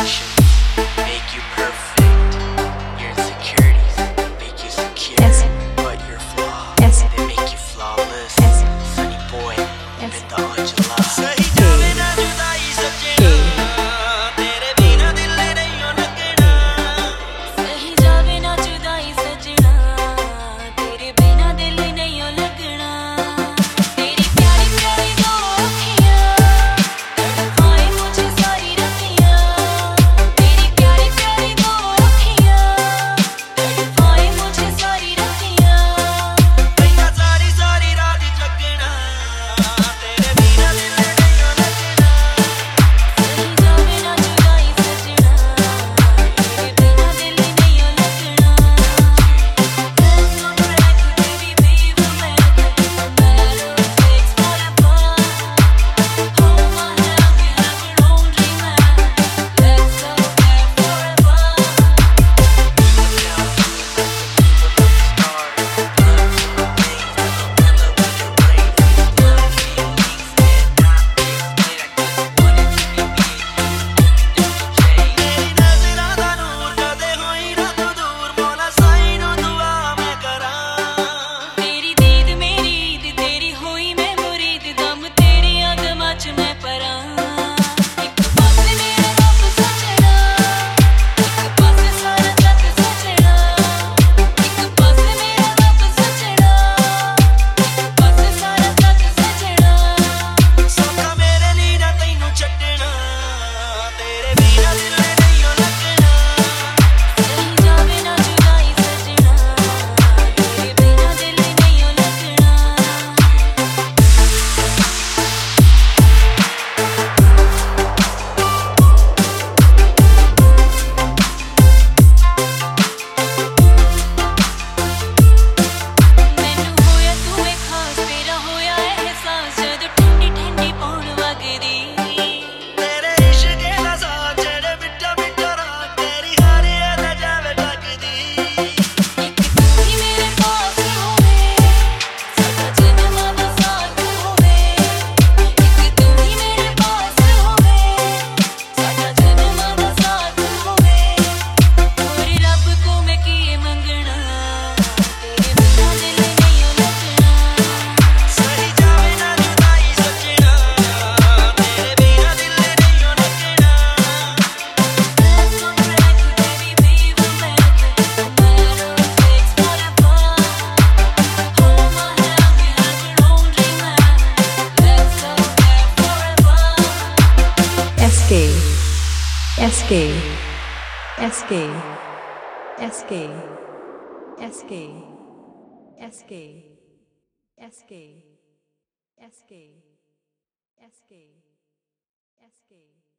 make you perfect. Your insecurities make you secure, but your flaws they make you flawless. Sunny boy, Binta Anjala. सही जावे ना जुदाई सजना, तेरे बिना दिल नहीं लगना. सही जावे ना जुदाई सजना, तेरे बिना दिल नहीं लगना. तेरी प्यारी प्यारी दो अखियां तड़पाए मुझे सारी रतियां. तेरी प्यारी प्यारी दो अखियां तड़पाए मुझे सारी रतियां. भैया सारी सारी रात जगना, तेरे बिना दिल नहीं लगना. सही जावे ना जुदाई सजना, तेरे बिना दिल नहीं लगना. There's no break, baby, baby, मैं matter fix forever. Hold my hand, we have our own dream land. Let's go there forever. तेरी दीद मेरी ईद तेरी होई मैं मुरीद दम तेरी अगमा च मैं परां. एक पासे मेरा रब सजना, एक पासे सारा जग सजना. एक पासे मेरा रब सजना, एक पासे सारा जग सजना. सोखा मेरे लिए ना तैनू छड्डना, तेरे बिना दिल नहीं लगना. सही जावे ना जुदाई सजना, तेरे बिना दिल नहीं लगना. ਮੈਨੂੰ ਹੋਇਆ ਤੂੰ ਏ ਖਾਸ, ਤੇਰਾ ਹੋਇਆ ਅਹਿਸਾਸ ਜਦੋਂ ਠੰਡੀ ਠੰਡੀ ਪੌਣ ਵਗਦੀ. ਤੇਰੇ ਇਸ਼ਕ ਦਾ ਸਾਥ ਜਿਹੜੇ ਮਿੱਠਾ ਮਿੱਠਾ ਰਾਤ ਤੇਰੀ ਹਰ ਅਦਾ ਜਾਵੇ ਲੱਗਦੀ. ਇੱਕ ਤੂੰ ਹੀ ਮੇਰੇ ਪਾਸ ਹੋਵੇ, ਸਾਡਾ ਜਨਮਾਂ ਦਾ ਸਾਥ ਹੋਵੇ. ਇੱਕ ਤੂੰ ਹੀ ਮੇਰੇ ਪਾਸ ਹੋਵੇ, ਸਾਡਾ ਜਨਮਾਂ ਦਾ ਸਾਥ ਹੋਵੇ. ਹੋਰ ਰੱਬ ਕੋ ਮੈਂ ਕੀ ਮੰਗਣਾ, तेरे बिना दिल नहीं लगना. सही जावे ना जुदाई सजना, तेरे बिना दिल नहीं लगना. There's no break, baby, baby, मैं matter fix forever. Hold my hand, we have our own dream land. Let's go there forever. SK SK SK SK SK SK SK SK SK SK